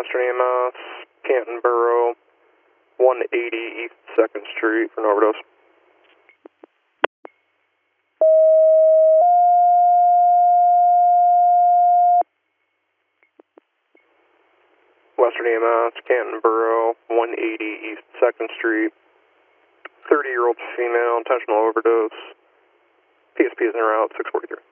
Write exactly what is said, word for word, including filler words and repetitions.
Western E M S, Canton Borough, one eighty East second Street for an overdose. Western E M S, Canton Borough, one eighty East second Street, thirty-year-old female, intentional overdose. P S P is en route, six forty-three.